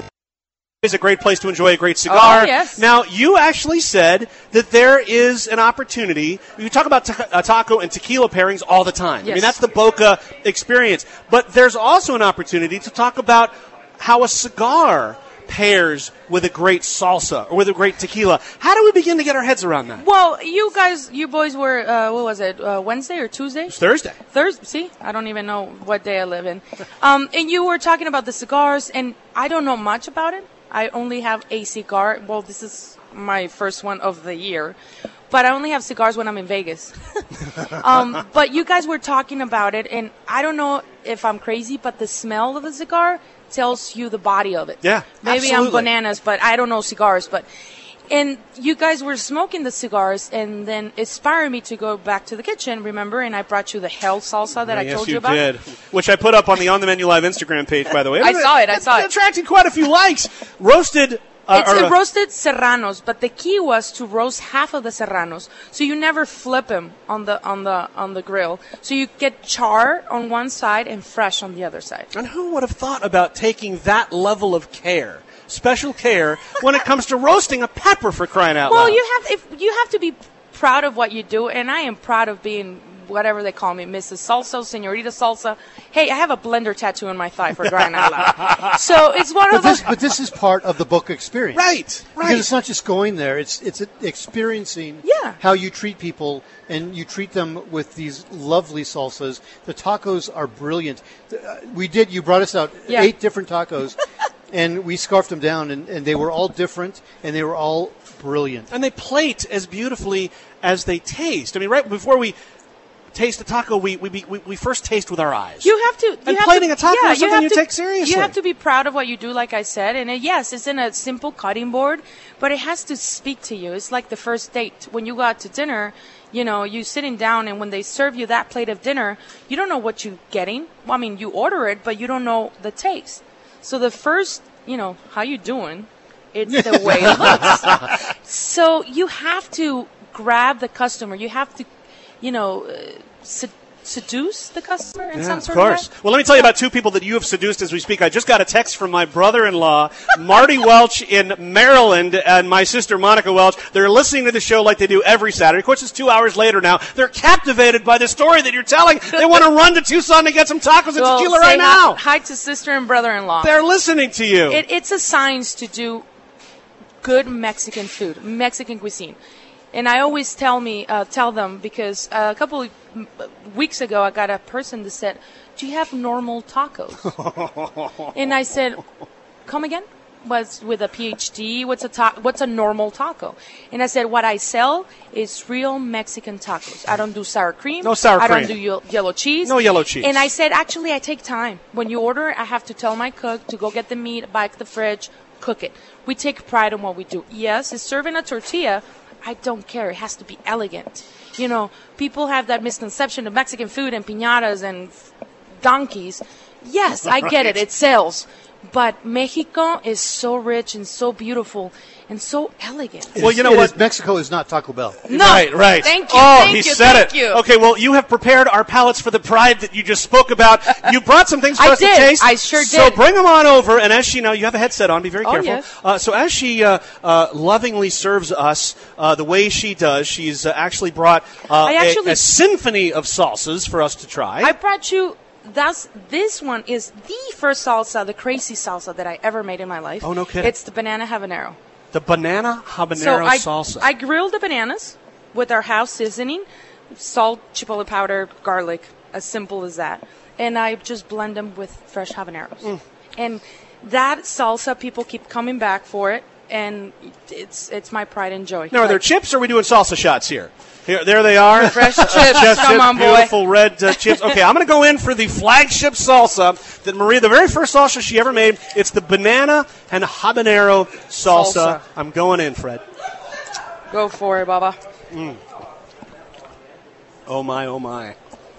is a great place to enjoy a great cigar. Oh, yes. Now, you actually said that there is an opportunity. You talk about taco and tequila pairings all the time. Yes. I mean, that's the Boca experience. But there's also an opportunity to talk about how a cigar pairs with a great salsa or with a great tequila. How do we begin to get our heads around that? Well, you boys were, what was it, Wednesday or Tuesday? It was Thursday. See? I don't even know what day I live in. And you were talking about the cigars, and I don't know much about it. I only have a cigar. Well, this is my first one of the year. but I only have cigars when I'm in Vegas. But you guys were talking about it, and I don't know if I'm crazy, but the smell of the cigar tells you the body of it. Yeah, maybe absolutely. I'm bananas, but I don't know cigars. And you guys were smoking the cigars, and then inspired me to go back to the kitchen, remember? And I brought you the hell salsa that I told you about. Yes, you did. Which I put up on the Menu Live Instagram page, by the way. I saw it. It attracted quite a few likes. Roasted. It's roasted serranos, but the key was to roast half of the serranos, so you never flip them on the grill. So you get char on one side and fresh on the other side. And who would have thought about taking that level of care, special care, when it comes to roasting a pepper, for crying out loud? Well, you have to be proud of what you do, and I am proud of being whatever they call me, Mrs. Salsa, Señorita Salsa. Hey, I have a blender tattoo on my thigh, for crying out loud. So it's one of those. But this is part of the book experience, right? Because it's not just going there; it's experiencing how you treat people, and you treat them with these lovely salsas. The tacos are brilliant. You brought us out 8 different tacos, and we scarfed them down, and they were all different, and they were all brilliant. And they plate as beautifully as they taste. I mean, right before we taste a taco, we first taste with our eyes. You have to. And plating a taco is something you take seriously. You have to be proud of what you do, like I said. And yes, it's in a simple cutting board, but it has to speak to you. It's like the first date. When you go out to dinner, you're sitting down, and when they serve you that plate of dinner, you don't know what you're getting. Well, I mean, you order it, but you don't know the taste. So the first, how you doing? It's the way it looks. So you have to grab the customer. You have to seduce the customer in some sort of way? Of course. Well, let me tell you about 2 people that you have seduced as we speak. I just got a text from my brother-in-law, Marty Welch in Maryland, and my sister, Monica Welch. They're listening to the show like they do every Saturday. Of course, it's 2 hours later now. They're captivated by the story that you're telling. They want to run to Tucson to get some tacos and tequila right now. Hi to sister and brother-in-law. They're listening to you. It's a science to do good Mexican food, Mexican cuisine. And I always tell them, because a couple of weeks ago I got a person that said, "Do you have normal tacos?" And I said, "Come again?" Was with a PhD. What's a normal taco? And I said, what I sell is real Mexican tacos. I don't do sour cream. No sour cream. I don't do yellow cheese. No yellow cheese. And I said, actually, I take time. When you order, I have to tell my cook to go get the meat, back the fridge, cook it. We take pride in what we do. Yes, it's serving a tortilla. I don't care. It has to be elegant. People have that misconception of Mexican food and piñatas and donkeys. Yes, I get it. It sells. But Mexico is so rich and so beautiful and so elegant. Well, you know what? Mexico is not Taco Bell. No. Right. Thank you. Oh, thank he you, said thank it. You. Okay, well, you have prepared our palates for the pride that you just spoke about. You brought some things for us to taste. I sure did. So bring them on over, and as she now, you have a headset on, be very careful. Yes. So as she lovingly serves us the way she does, she's actually brought a symphony of salsas for us to try. I brought you... This one is the first salsa, the crazy salsa that I ever made in my life. Oh, no kidding. It's the banana habanero. The banana habanero salsa. I grilled the bananas with our house seasoning, salt, chipotle powder, garlic, as simple as that. And I just blend them with fresh habaneros. And that salsa, people keep coming back for it, and it's my pride and joy. Now, are there chips, or are we doing salsa shots here? There they are. Fresh chips. Come on, boy. Beautiful red chips. Okay, I'm going to go in for the flagship salsa that Maria, the very first salsa she ever made. It's the banana and habanero salsa. I'm going in, Fred. Go for it, Baba. Oh, my, oh, my.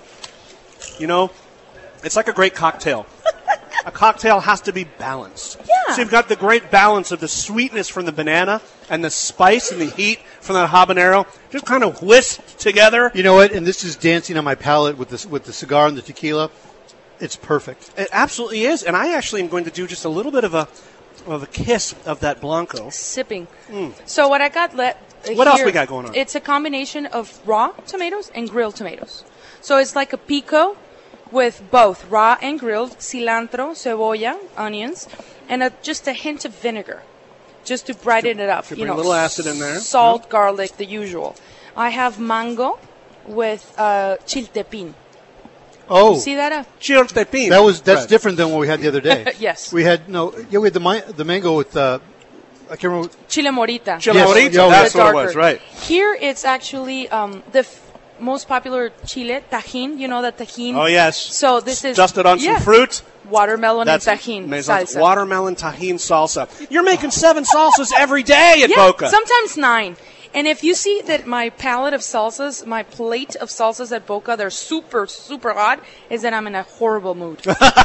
It's like a great cocktail. A cocktail has to be balanced. Yeah. So you've got the great balance of the sweetness from the banana and the spice and the heat from that habanero, just kind of whisked together. You know what? And this is dancing on my palate with the cigar and the tequila. It's perfect. It absolutely is. And I actually am going to do just a little bit of a kiss of that Blanco. Sipping. So what I got what else we got going on? It's a combination of raw tomatoes and grilled tomatoes. So it's like a pico with both raw and grilled, cilantro, cebolla, onions, and just a hint of vinegar, just to brighten it up. Bring a little acid in there. Salt, garlic, the usual. I have mango with chiltepín. Oh, you see that? Chiltepín. That's different than what we had the other day. Yes. We had the mango with I can't remember. Chile Morita. Chile Morita, that's what it was, right. Here it's actually the most popular chile, tajin. You know that tajin? Oh, yes. So this is dusted on some fruit. Watermelon and tajin salsa. Watermelon tajin salsa. You're making 7 salsas every day at Boca. Sometimes 9. And if you see that my palette of salsas, my plate of salsas at Boca, they're super, super hot, is that I'm in a horrible mood.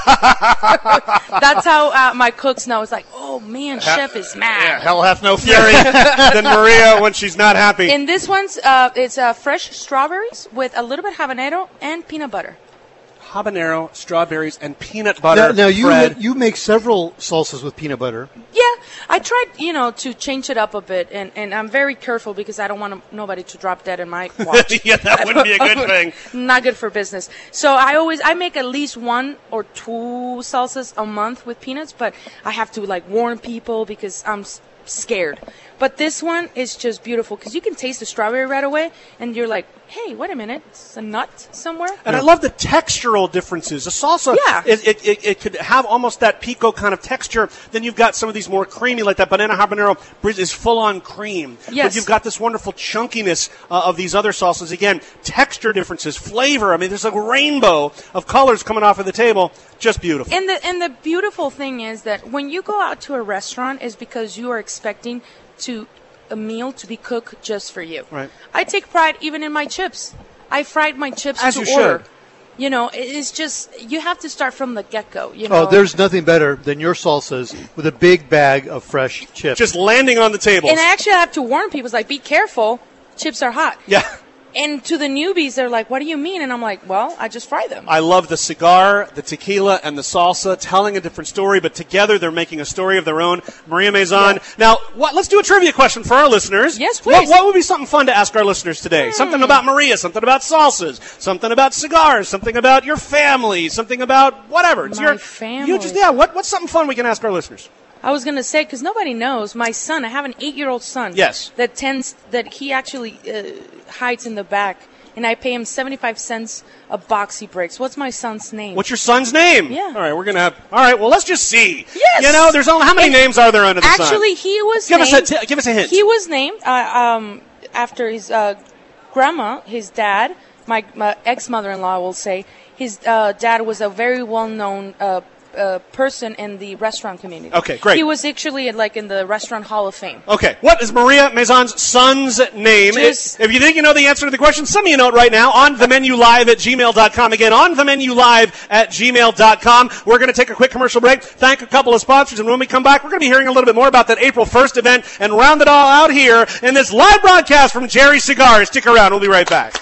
That's how my cooks know. It's like, oh, man, chef is mad. Yeah, hell hath no fury than Maria when she's not happy. And this one's, it's fresh strawberries with a little bit habanero and peanut butter. Habanero, strawberries, and peanut butter. Now you make several salsas with peanut butter. Yeah, I tried, to change it up a bit, and I'm very careful because I don't want nobody to drop dead in my watch. Yeah, that wouldn't be a good thing. Not good for business. So I make at least 1 or 2 salsas a month with peanuts, but I have to warn people because I'm scared. But this one is just beautiful because you can taste the strawberry right away, and you're like, hey, wait a minute, it's a nut somewhere. And I love the textural differences. A salsa, it could have almost that pico kind of texture. Then you've got some of these more creamy, like that banana habanero is full-on cream. Yes. But you've got this wonderful chunkiness of these other salsas. Again, texture differences, flavor. I mean, there's a rainbow of colors coming off of the table. Just beautiful. And the beautiful thing is that when you go out to a restaurant is because you are expecting a meal to be cooked just for you. Right. I take pride even in my chips. I fried my chips As to you order. Should. It's just, you have to start from the get-go. Oh, there's nothing better than your salsas with a big bag of fresh chips. Just landing on the table. And I actually have to warn people, be careful, chips are hot. Yeah. And to the newbies, they're like, what do you mean? And I'm like, well, I just fry them. I love the cigar, the tequila, and the salsa, telling a different story, but together they're making a story of their own. Maria Maison. Yeah. Now, let's do a trivia question for our listeners. Yes, please. What would be something fun to ask our listeners today? Something about Maria, something about salsas, something about cigars, something about your family, something about whatever. It's My family. What's something fun we can ask our listeners? I was going to say, because nobody knows, my son, I have an 8-year-old son. Yes. That he actually hides in the back, and I pay him 75 cents a box he breaks. What's my son's name? What's your son's name? Yeah. All right, we're going to have, well, let's just see. Yes. There's only, how many names are there under the sun? Actually, he was give named. Give us a hint. He was named after his grandma, his dad, my ex-mother-in-law, I will say. His dad was a very well-known person in the restaurant community. Okay, great. He was actually in the Restaurant Hall of Fame. Okay, what is Maria Maison's son's name? If you think you know the answer to the question, send me a note right now on themenulive@gmail.com. Again, on themenulive@gmail.com. We're going to take a quick commercial break, thank a couple of sponsors, and when we come back, we're going to be hearing a little bit more about that April 1st event and round it all out here in this live broadcast from Jerry Cigars. Stick around, we'll be right back.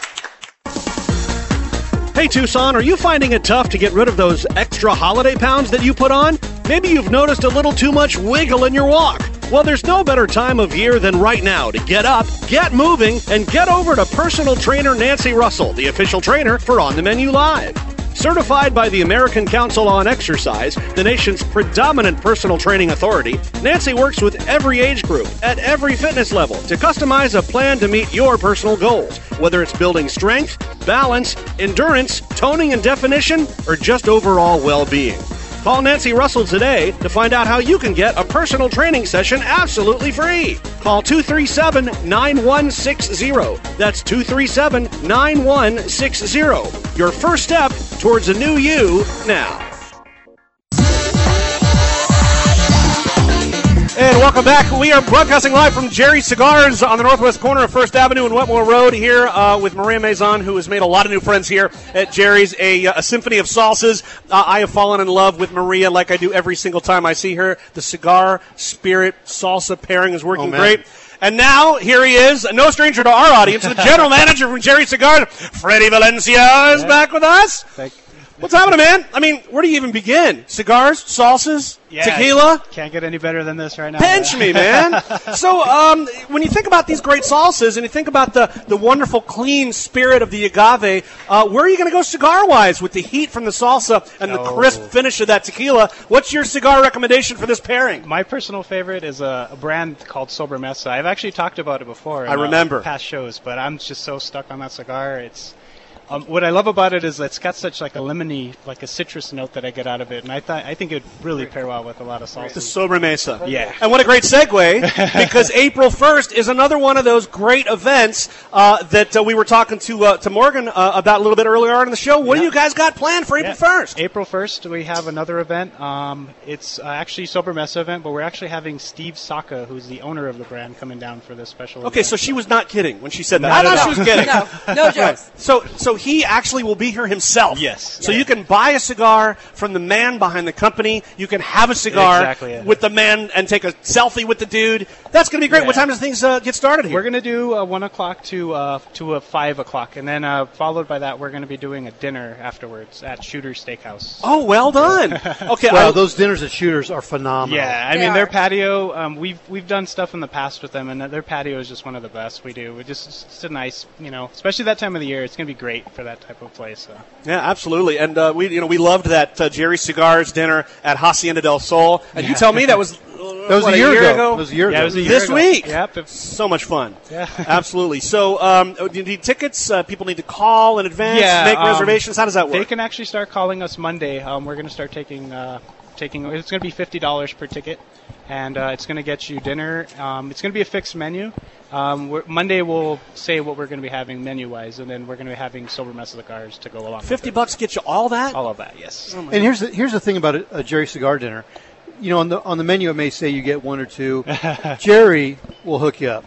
Hey Tucson, are you finding it tough to get rid of those extra holiday pounds that you put on? Maybe you've noticed a little too much wiggle in your walk. Well, there's no better time of year than right now to get up, get moving, and get over to personal trainer Nancy Russell, the official trainer for On the Menu Live. Certified by the American Council on Exercise, the nation's predominant personal training authority, Nancy works with every age group at every fitness level to customize a plan to meet your personal goals, whether it's building strength, balance, endurance, toning and definition, or just overall well-being. Call Nancy Russell today to find out how you can get a personal training session absolutely free. Call 237-9160. That's 237-9160. Your first step towards a new you now. And welcome back. We are broadcasting live from Jerry Cigars on the northwest corner of First Avenue and Wetmore Road here with Maria Maison, who has made a lot of new friends here at Jerry's, a symphony of salsas. I have fallen in love with Maria like I do every single time I see her. The cigar, spirit, salsa pairing is working great. And now, here he is, no stranger to our audience, the general manager from Jerry Cigars, Freddie Valencia, is back with us. Thank you. What's happening, man? I mean, where do you even begin? Cigars, salsas, tequila? Can't get any better than this right now. Pinch me, man. So, when you think about these great salsas and you think about the wonderful, clean spirit of the agave, where are you going to go cigar-wise with the heat from the salsa and the crisp finish of that tequila? What's your cigar recommendation for this pairing? My personal favorite is a brand called Sobremesa. I've actually talked about it before. I remember. Past shows, but I'm just so stuck on that cigar. What I love about it is it's got such like a lemony, like a citrus note that I get out of it, and I think it would really pair well with a lot of salsas. The Sobremesa. Yeah. And what a great segue, because April 1st is another one of those great events that we were talking to Morgan about a little bit earlier on in the show. What do you guys got planned for April 1st? April 1st, we have another event. It's actually Sobremesa event, but we're actually having Steve Saka, who's the owner of the brand, coming down for this special event. Okay, so she was not kidding when she said that. I thought she was kidding. No jokes. So he actually will be here himself. Yes. So you can buy a cigar from the man behind the company. You can have a cigar with the man and take a selfie with the dude. That's going to be great. Yeah. What time does things get started here? We're going to do 1 o'clock to 5 o'clock, and then followed by that, we're going to be doing a dinner afterwards at Shooter's Steakhouse. Oh, well done. Okay. Wow, those dinners at Shooters are phenomenal. Yeah, I mean their patio. We've done stuff in the past with them, and their patio is just one of the best we do. It's a nice, especially that time of the year. It's going to be great for that type of place. So. Yeah, absolutely. And we loved that Jerry Cigars dinner at Hacienda del Sol. And you tell me that was a year ago. It was a year ago. Yeah, it was a year this ago. week. Yep. So much fun. Yeah. Absolutely. So do you need tickets? People need to call in advance, make reservations. How does that work? They can actually start calling us Monday. We're going to start taking. It's going to be $50 per ticket, and it's going to get you dinner. It's going to be a fixed menu. Monday we'll say what we're going to be having menu-wise, and then we're going to be having Sobremesa cigars to go along. $50 get you all that? All of that, yes. And here's the thing about a Jerry cigar dinner. On the menu it may say you get 1 or 2. Jerry will hook you up.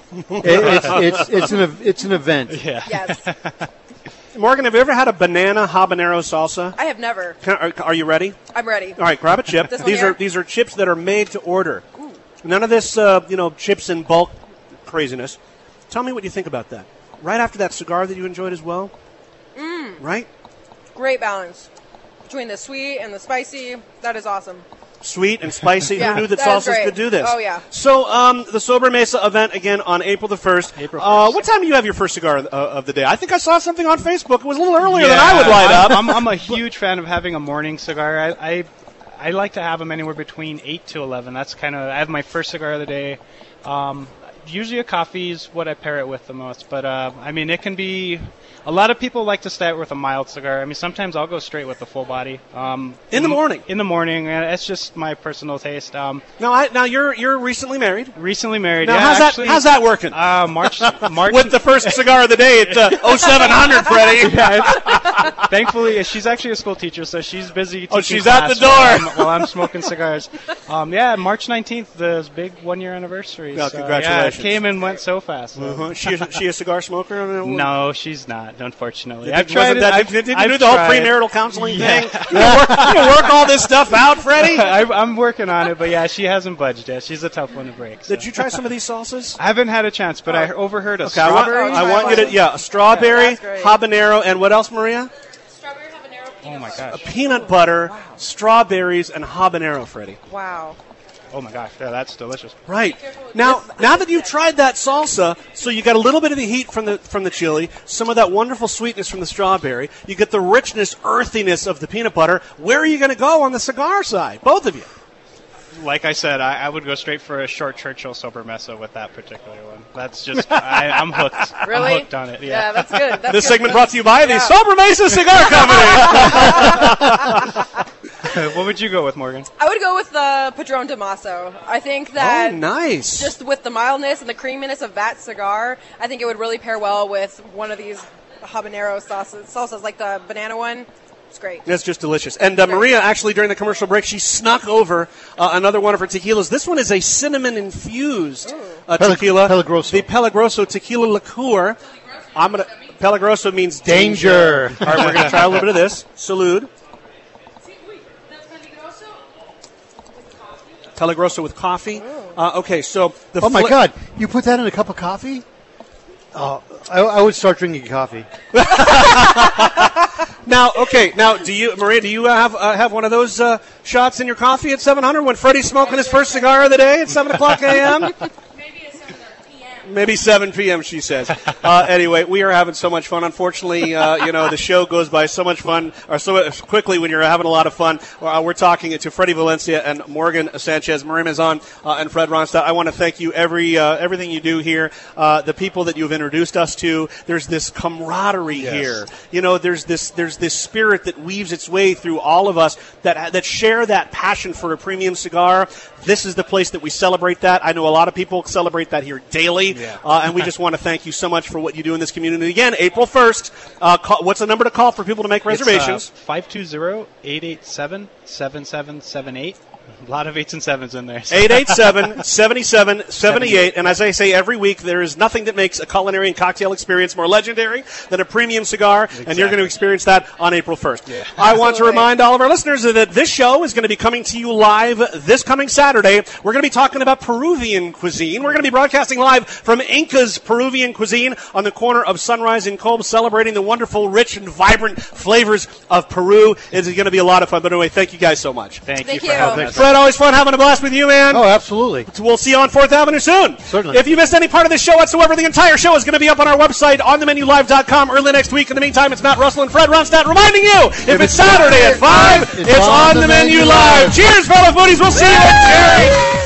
It's an event. Yeah. Yes. Morgan, have you ever had a banana habanero salsa? I have never. Are you ready? I'm ready. All right, grab a chip. These are chips that are made to order. Ooh. None of this, chips in bulk craziness. Tell me what you think about that. Right after that cigar that you enjoyed as well. Right? Great balance between the sweet and the spicy. That is awesome. Sweet and spicy. Yeah, who knew that that salsas could do this? Oh, yeah. So the Sobremesa event, again, on April the 1st. April 1st. What time do you have your first cigar of the day? I think I saw something on Facebook. It was a little earlier than I would light up. I'm a huge fan of having a morning cigar. I like to have them anywhere between 8 to 11. That's I have my first cigar of the day. Usually a coffee is what I pair it with the most. But, it can be... A lot of people like to start with a mild cigar. Sometimes I'll go straight with the full body. In the morning? In the morning. That's just my personal taste. Now you're recently married? Recently married, now, yeah. How's that working? March. With the first cigar of the day at 0700, Freddie. Yeah, thankfully, she's actually a school teacher, so she's busy teaching she's class at the door. while I'm smoking cigars. March 19th, the big 1-year anniversary. Well, so, congratulations. Yeah, it came and went so fast. So. Uh-huh. She a cigar smoker? No, she's not, unfortunately. Did you do the whole premarital counseling thing? You work all this stuff out, Freddie? I'm working on it, but yeah, she hasn't budged yet. She's a tough one to break. So. Did you try some of these salsas? I haven't had a chance, but I overheard a strawberry. I want you to, a strawberry, habanero, and what else, Maria? Strawberry, habanero, oh my gosh. Peanut butter, strawberries, and habanero, Freddie. Wow. Oh my gosh, yeah, that's delicious. Right. Now that you've tried that salsa, so you got a little bit of the heat from the chili, some of that wonderful sweetness from the strawberry, you get the richness, earthiness of the peanut butter. Where are you going to go on the cigar side? Both of you. Like I said, I would go straight for a short Churchill Sobremesa with that particular one. That's just, I'm hooked. Really? I'm hooked on it, yeah. That's good. This segment brought to you by the Sobremesa Cigar Company. What would you go with, Morgan? I would go with the Padron de Maso. I think that nice. Just with the mildness and the creaminess of that cigar, I think it would really pair well with one of these habanero salsas like the banana one. It's great. That's just delicious. And Maria, actually, during the commercial break, she snuck over another one of her tequilas. This one is a cinnamon-infused tequila. Peligroso. The Peligroso tequila liqueur. Peligroso means danger. All right, we're going to try a little bit of this. Salud. Peligroso with coffee. Okay, so oh my God! You put that in a cup of coffee? I would start drinking coffee. Now, do you have one of those shots in your coffee at 700 when Freddie's smoking his first cigar of the day at 7 o'clock a.m.? Maybe at 7 p.m. Maybe 7 p.m., she says. Anyway, we are having so much fun. Unfortunately, the show goes by so much fun, or so quickly when you're having a lot of fun. We're talking to Freddie Valencia and Morgan Sanchez, Marie Mazan, and Fred Ronstadt. I want to thank you everything you do here, the people that you've introduced us to. There's this camaraderie here. There's this spirit that weaves its way through all of us that share that passion for a premium cigar. This is the place that we celebrate that. I know a lot of people celebrate that here daily, and we just want to thank you so much for what you do in this community. Again, April 1st, what's the number to call for people to make reservations? 520-887-7778. A lot of 8s and 7s in there. 887-7778. And as I say every week, there is nothing that makes a culinary and cocktail experience more legendary than a premium cigar, and you're going to experience that on April 1st. Yeah. I want to remind all of our listeners that this show is going to be coming to you live this coming Saturday. We're going to be talking about Peruvian cuisine. We're going to be broadcasting live from Inca's Peruvian Cuisine on the corner of Sunrise and Colm, celebrating the wonderful, rich, and vibrant flavors of Peru. It's going to be a lot of fun. But anyway, thank you guys so much. Thank you for having us. Fred, always fun having a blast with you, man. Oh, absolutely. We'll see you on 4th Avenue soon. Certainly. If you missed any part of this show whatsoever, the entire show is going to be up on our website, onthemenulive.com, early next week. In the meantime, it's Matt Russell and Fred Ronstadt reminding you, if it's Saturday at 5, it's On the Menu Live. Cheers, fellow foodies. We'll see you at Jerry.